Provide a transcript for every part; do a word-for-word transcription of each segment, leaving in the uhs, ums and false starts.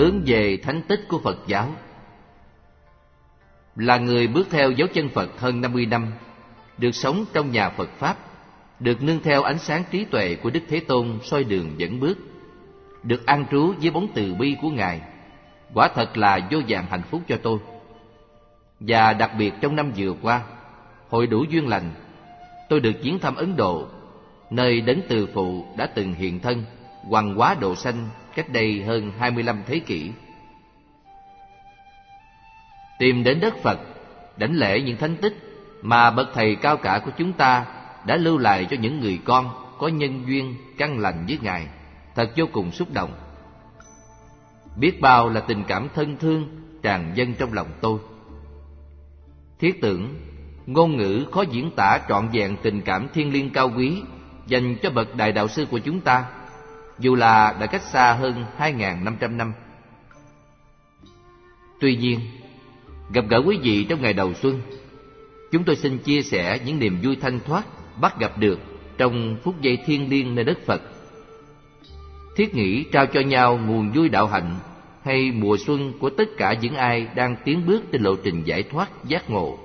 hướng về thánh tích của Phật giáo. Là người bước theo dấu chân Phật hơn năm mươi năm, được sống trong nhà Phật Pháp, được nương theo ánh sáng trí tuệ của Đức Thế Tôn soi đường dẫn bước, được an trú dưới bóng từ bi của Ngài, quả thật là vô vàn hạnh phúc cho tôi. Và đặc biệt trong năm vừa qua, hội đủ duyên lành, tôi được viếng thăm Ấn Độ, nơi Đấng Từ Phụ đã từng hiện thân, hoằng hóa độ sanh cách đây hơn hai mươi lăm thế kỷ. Tìm đến đất Phật, đảnh lễ những thánh tích mà bậc thầy cao cả của chúng ta đã lưu lại cho những người con có nhân duyên căn lành với Ngài, thật vô cùng xúc động. Biết bao là tình cảm thân thương tràn dâng trong lòng tôi. Thiết tưởng, ngôn ngữ khó diễn tả trọn vẹn tình cảm thiêng liêng cao quý dành cho bậc đại đạo sư của chúng ta, dù là đã cách xa hơn hai nghìn năm trăm năm. Tuy nhiên, gặp gỡ quý vị trong ngày đầu xuân, chúng tôi xin chia sẻ những niềm vui thanh thoát bắt gặp được trong phút giây thiêng liêng nơi đất Phật. Thiết nghĩ trao cho nhau nguồn vui đạo hạnh hay mùa xuân của tất cả những ai đang tiến bước trên lộ trình giải thoát giác ngộ.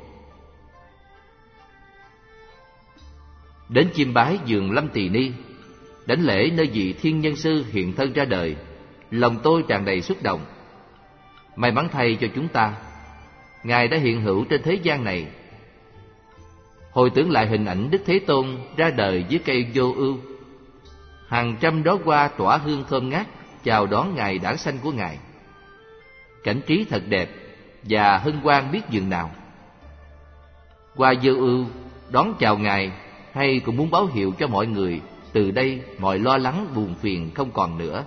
Đến chiêm bái vườn Lâm Tỳ Ni, đảnh lễ nơi vị thiên nhân sư hiện thân ra đời, lòng tôi tràn đầy xúc động. May mắn thay cho chúng ta, Ngài đã hiện hữu trên thế gian này. Hồi tưởng lại hình ảnh Đức Thế Tôn ra đời dưới cây vô ưu, hàng trăm đóa hoa tỏa hương thơm ngát chào đón ngày đản sanh của Ngài. Cảnh trí thật đẹp và hân hoan biết dường nào. Hoa vô ưu đón chào Ngài, hay cũng muốn báo hiệu cho mọi người từ đây mọi lo lắng buồn phiền không còn nữa.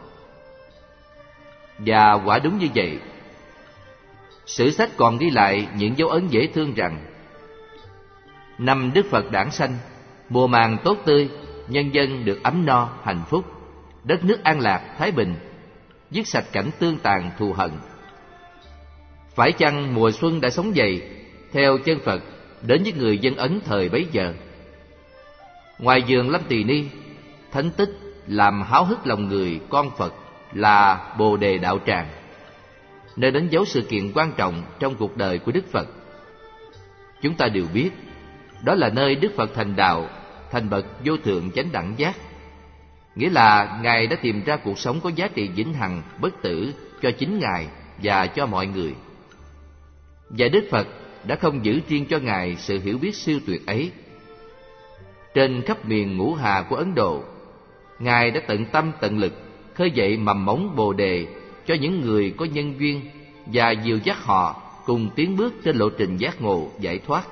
Và quả đúng như vậy. Sử sách còn ghi lại những dấu ấn dễ thương rằng năm Đức Phật đản sanh, mùa màng tốt tươi, nhân dân được ấm no, hạnh phúc, đất nước an lạc, thái bình, dứt sạch cảnh tương tàn thù hận. Phải chăng mùa xuân đã sống dậy theo chân Phật đến với người dân Ấn thời bấy giờ? Ngoài vườn Lâm Tỳ Ni, thánh tích làm háo hức lòng người con Phật là Bồ Đề Đạo Tràng, nơi đánh dấu sự kiện quan trọng trong cuộc đời của Đức Phật. Chúng ta đều biết, đó là nơi Đức Phật thành đạo, thành bậc vô thượng chánh đẳng giác. Nghĩa là Ngài đã tìm ra cuộc sống có giá trị vĩnh hằng, bất tử cho chính Ngài và cho mọi người. Và Đức Phật đã không giữ riêng cho Ngài sự hiểu biết siêu tuyệt ấy. Trên khắp miền ngũ hà của Ấn Độ, Ngài đã tận tâm tận lực khơi dậy mầm mống Bồ Đề cho những người có nhân duyên và dìu dắt họ cùng tiến bước trên lộ trình giác ngộ giải thoát.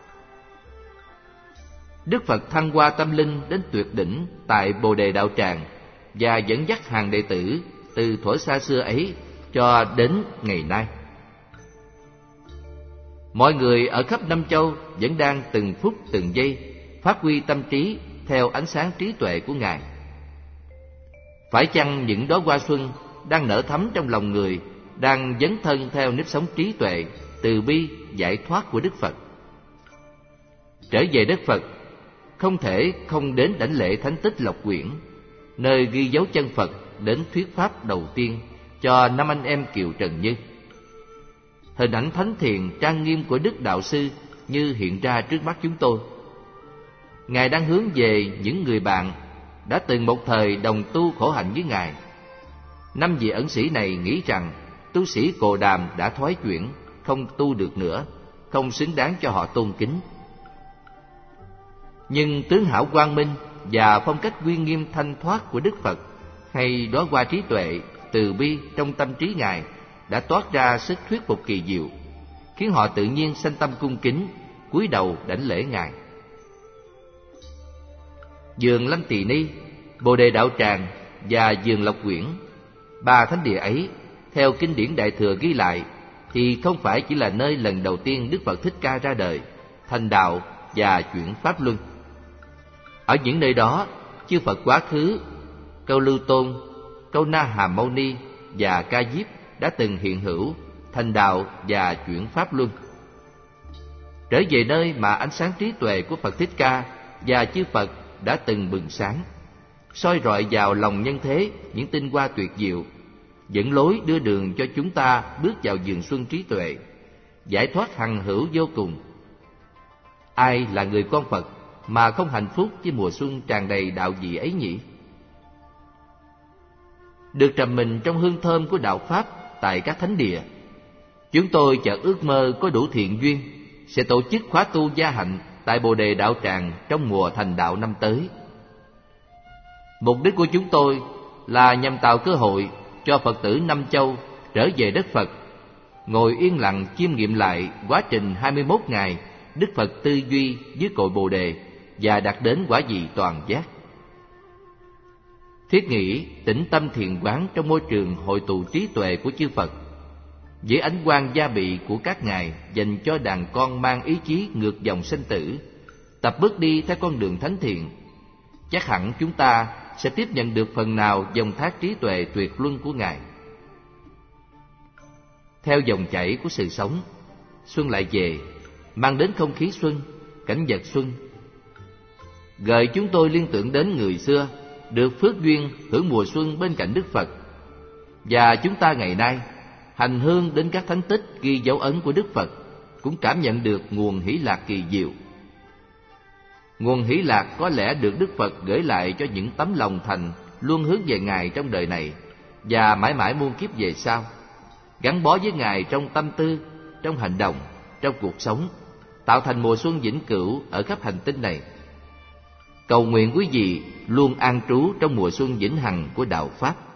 Đức Phật thăng hoa tâm linh đến tuyệt đỉnh tại Bồ Đề Đạo Tràng và dẫn dắt hàng đệ tử từ thuở xa xưa ấy cho đến ngày nay. Mọi người ở khắp năm châu vẫn đang từng phút từng giây phát huy tâm trí theo ánh sáng trí tuệ của Ngài. Phải chăng những đóa hoa xuân đang nở thắm trong lòng người đang dấn thân theo nếp sống trí tuệ, từ bi, giải thoát của Đức Phật? Trở về đất Phật, không thể không đến đảnh lễ thánh tích Lộc Quyển, nơi ghi dấu chân Phật đến thuyết pháp đầu tiên cho năm anh em Kiều Trần Như. Hình ảnh thánh thiện trang nghiêm của Đức Đạo Sư như hiện ra trước mắt chúng tôi. Ngài đang hướng về những người bạn đã từng một thời đồng tu khổ hạnh với Ngài. Năm vị ẩn sĩ này nghĩ rằng tu sĩ Cồ Đàm đã thoái chuyển, không tu được nữa, không xứng đáng cho họ tôn kính. Nhưng tướng hảo quang minh và phong cách uy nghiêm thanh thoát của Đức Phật, hay đóa hoa trí tuệ, từ bi trong tâm trí Ngài đã toát ra sức thuyết phục kỳ diệu, khiến họ tự nhiên sanh tâm cung kính, cúi đầu đảnh lễ Ngài. Vườn Lâm Tỳ Ni, Bồ Đề Đạo Tràng và vườn Lộc Quyển, ba thánh địa ấy, theo kinh điển Đại Thừa ghi lại, thì không phải chỉ là nơi lần đầu tiên Đức Phật Thích Ca ra đời, thành đạo và chuyển pháp luân. Ở những nơi đó, chư Phật quá khứ, Câu Lưu Tôn, Câu Na Hàm Mâu Ni và Ca Diếp đã từng hiện hữu, thành đạo và chuyển pháp luân. Trở về nơi mà ánh sáng trí tuệ của Phật Thích Ca và chư Phật đã từng bừng sáng, soi rọi vào lòng nhân thế những tinh hoa tuyệt diệu, dẫn lối đưa đường cho chúng ta bước vào vườn xuân trí tuệ, giải thoát hằng hữu vô cùng. Ai là người con Phật mà không hạnh phúc với mùa xuân tràn đầy đạo vị ấy nhỉ? Được trầm mình trong hương thơm của đạo Pháp tại các thánh địa, chúng tôi chợt ước mơ có đủ thiện duyên sẽ tổ chức khóa tu gia hạnh tại Bồ Đề Đạo Tràng trong mùa thành đạo năm tới. Mục đích của chúng tôi là nhằm tạo cơ hội cho Phật tử Năm Châu trở về đất Phật, ngồi yên lặng chiêm nghiệm lại quá trình hai mươi mốt ngày Đức Phật tư duy dưới cội Bồ Đề và đạt đến quả vị toàn giác. Thiết nghĩ tĩnh tâm thiền quán trong môi trường hội tụ trí tuệ của chư Phật, dưới ánh quang gia bị của các ngài dành cho đàn con mang ý chí ngược dòng sinh tử, tập bước đi theo con đường thánh thiện, chắc hẳn chúng ta sẽ tiếp nhận được phần nào dòng thác trí tuệ tuyệt luân của ngài. Theo dòng chảy của sự sống, xuân lại về, mang đến không khí xuân, cảnh vật xuân, gợi chúng tôi liên tưởng đến người xưa được phước duyên hưởng mùa xuân bên cạnh Đức Phật, và chúng ta ngày nay hành hương đến các thánh tích ghi dấu ấn của Đức Phật cũng cảm nhận được nguồn hỷ lạc kỳ diệu. Nguồn hỷ lạc có lẽ được Đức Phật gửi lại cho những tấm lòng thành luôn hướng về ngài trong đời này và mãi mãi muôn kiếp về sau, gắn bó với ngài trong tâm tư, trong hành động, trong cuộc sống, tạo thành mùa xuân vĩnh cửu ở khắp hành tinh này. Cầu nguyện quý vị luôn an trú trong mùa xuân vĩnh hằng của đạo Pháp.